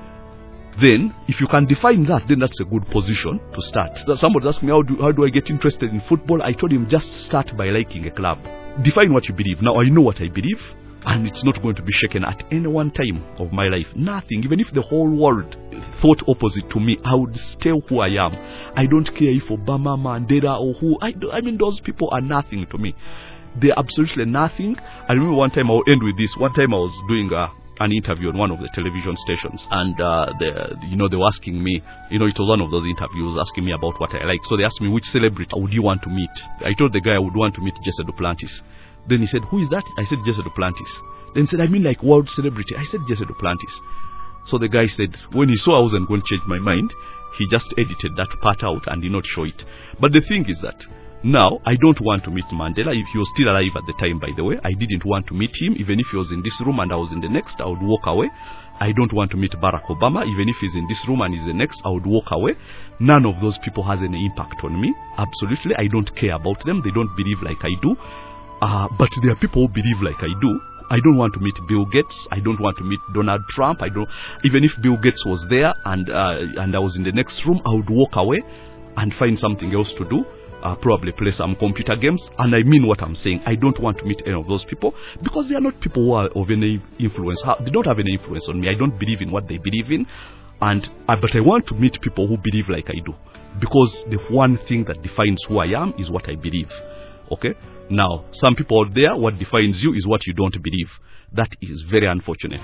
Then, if you can define that, then that's a good position to start. Somebody asked me, how do I get interested in football? I told him, just start by liking a club. Define what you believe. Now, I know what I believe, and it's not going to be shaken at any one time of my life. Nothing. Even if the whole world thought opposite to me, I would stay who I am. I don't care if Obama, Mandela, or who. Those people are nothing to me. They're absolutely nothing. I remember one time, I'll end with this. One time I was doing an interview on one of the television stations, and they were asking me, it was one of those interviews asking me about what I like. So they asked me, which celebrity would you want to meet? I told the guy I would want to meet Jesse Duplantis. Then he said, who is that? I said, Jesse Duplantis. Then he said, like world celebrity? I said, Jesse Duplantis. So the guy said, when he saw I wasn't going to change my mind, he just edited that part out and did not show it. But the thing is that now I don't want to meet Mandela. If he was still alive at the time, by the way, I didn't want to meet him. Even if he was in this room and I was in the next, I would walk away. I don't want to meet Barack Obama. Even if he's in this room and he's the next, I would walk away. None of those people has any impact on me. Absolutely. I don't care about them. They don't believe like I do. But there are people who believe like I do. I don't want to meet Bill Gates. I don't want to meet Donald Trump. Even if Bill Gates was there and I was in the next room, I would walk away. and find something else to do. Probably play some computer games, and I mean what I'm saying. I don't want to meet any of those people because they are not people who are of any influence. They don't have any influence on me. I don't believe in what they believe in, but I want to meet people who believe like I do, because the one thing that defines who I am is what I believe. Okay? Now, some people out there, what defines you is what you don't believe. That is very unfortunate.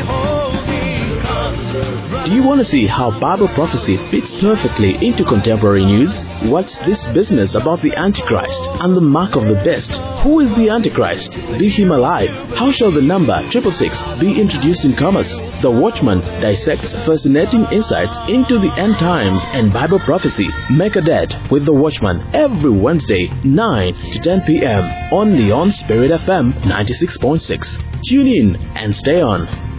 Do you want to see how Bible prophecy fits perfectly into contemporary news? What's this business about the Antichrist and the mark of the beast? Who is the Antichrist? Be him alive. How shall the number 666 be introduced in commerce? The Watchman dissects fascinating insights into the end times and Bible prophecy. Make a date with The Watchman every Wednesday, 9 to 10 p.m. only on Spirit FM 96.6. Tune in and stay on.